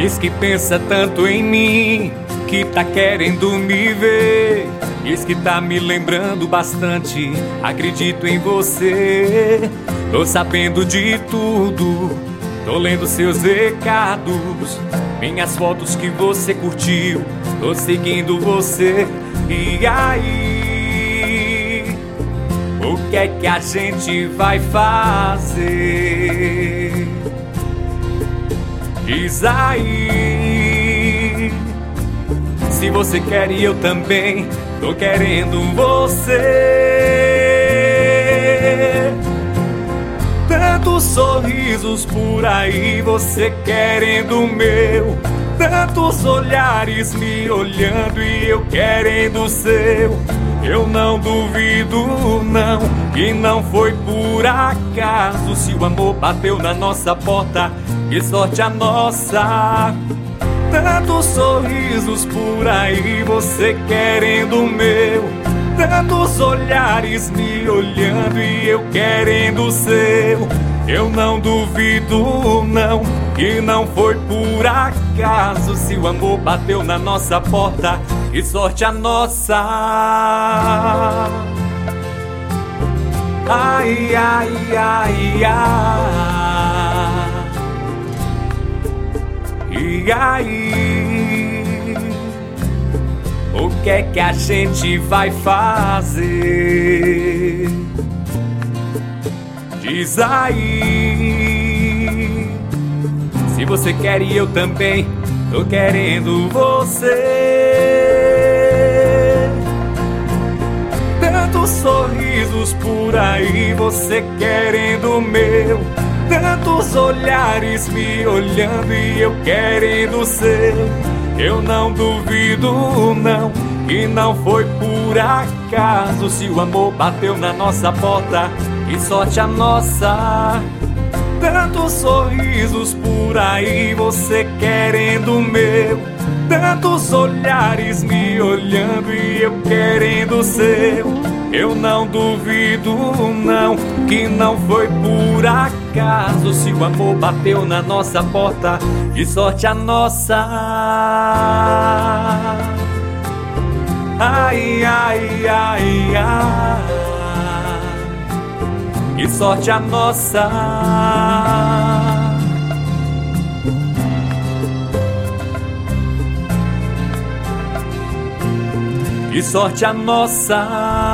Diz que pensa tanto em mim, que tá querendo me ver. Diz que tá me lembrando bastante, acredito em você. Tô sabendo de tudo, tô lendo seus recados, minhas fotos que você curtiu, tô seguindo você. E aí, o que é que a gente vai fazer? Diz aí, se você quer e eu também tô querendo você. Tantos sorrisos por aí, você querendo o meu. Tantos olhares me olhando e eu querendo o seu. Eu não duvido não, que não foi por acaso. Se o amor bateu na nossa porta, que sorte a nossa. Tantos sorrisos por aí, você querendo o meu. Tantos olhares me olhando e eu querendo o seu. Eu não duvido não, que não foi por acaso. Se o amor bateu na nossa porta, que sorte a nossa. Ai, ai, ai, ai. E aí, o que é que a gente vai fazer? Diz aí, se você quer e eu também tô querendo você. Tantos sorrisos por aí, você querendo o meu. Tantos olhares me olhando e eu querendo o seu. Eu não duvido não, que não foi por acaso. Se o amor bateu na nossa porta, que sorte a nossa. Tantos sorrisos por aí, você querendo o meu. Tantos olhares me olhando e eu querendo o seu. Eu não duvido não, que não foi por acaso. Se o amor bateu na nossa porta, que sorte a nossa. Ai, ai, ai, ai. Que sorte a nossa. Que sorte a nossa.